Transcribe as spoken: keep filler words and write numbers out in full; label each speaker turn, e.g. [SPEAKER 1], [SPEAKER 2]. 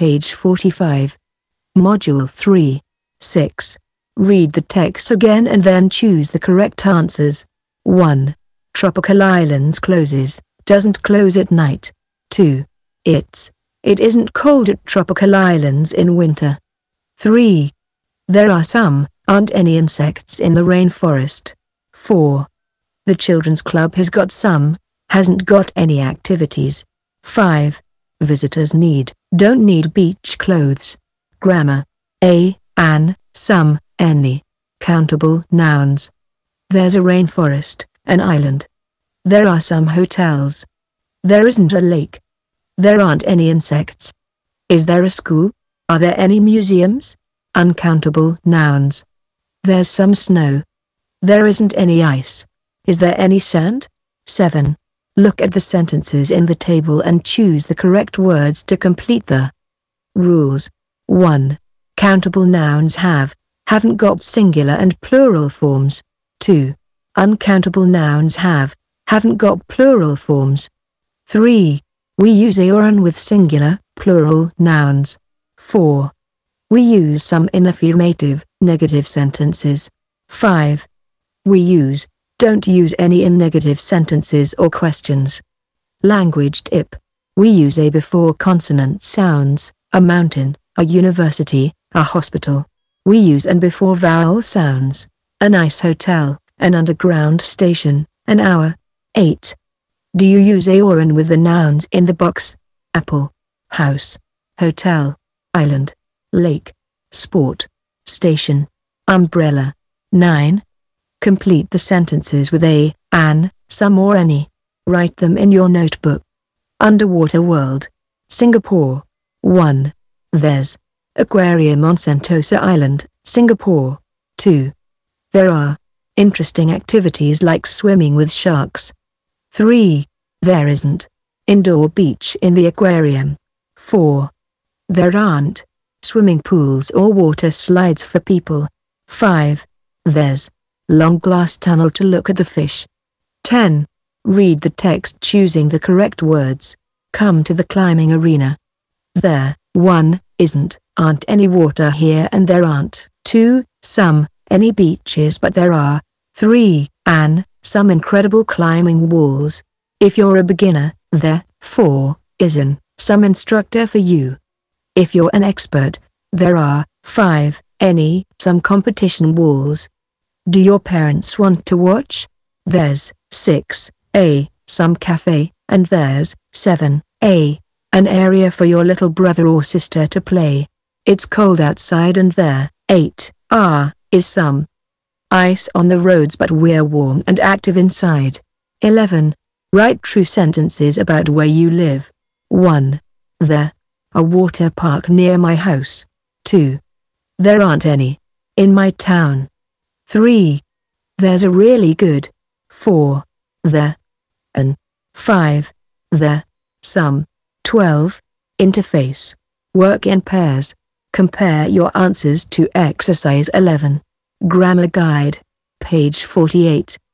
[SPEAKER 1] page forty-five. Module three. six. Read the text again and then choose the correct answers. one. Tropical Islands closes, doesn't close at night. two. It's, it isn't cold at tropical islands in winter. three. There are some, aren't any insects in the rainforest. four. The children's club has got some, hasn't got any activities. five. Visitors need, don't need beach clothes. Grammar. A, an, some, any. Countable nouns. There's a rainforest, an island. There are some hotels. There isn't a lake. There aren't any insects. Is there a school? Are there any museums? Uncountable nouns. There's some snow. There isn't any ice. Is there any sand? seven. Look at the sentences in the table and choose the correct words to complete the rules. one. Countable nouns have, haven't got singular and plural forms. two. Uncountable nouns have, haven't got plural forms. three. We use aorn with singular, plural nouns. four. We use some in affirmative, negative sentences. five. We use, don't use any in negative sentences or questions. Language tip. We use a before consonant sounds, a mountain, a university, a hospital. We use an before vowel sounds, a nice hotel, an underground station, an hour. eight. Do you use aorn with the nouns in the box? Apple, house, hotel, island, lake, sport, station, umbrella. nine. Complete the sentences with a, an, some or any. Write them in your notebook. Underwater world. Singapore. one. There's aquarium on Sentosa Island, Singapore. two. There are interesting activities like swimming with sharks. three. There isn't indoor beach in the aquarium. four. There aren't swimming pools or water slides for people. five. There's long glass tunnel to look at the fish. ten. Read the text choosing the correct words. Come to the climbing arena. There. one. Isn't, aren't any water here and there aren't. two. Some, any beaches but there are. three. An, some incredible climbing walls. If you're a beginner, there. four. Isn't, some instructor for you. If you're an expert, there are. five. Any, some competition walls. Do your parents want to watch? There's. six. A, some cafe, and there's. seven. A, an area for your little brother or sister to play. It's cold outside and there. eight. Ah, is some ice on the roads but we're warm and active inside. eleven. Write true sentences about where you live. one. There, a water park near my house. two. There aren't any in my town. three. There's a really good. four. There. An. five. There. Some. twelve. Interface. Work in pairs. Compare your answers to exercise eleven. Grammar guide. Page forty-eight.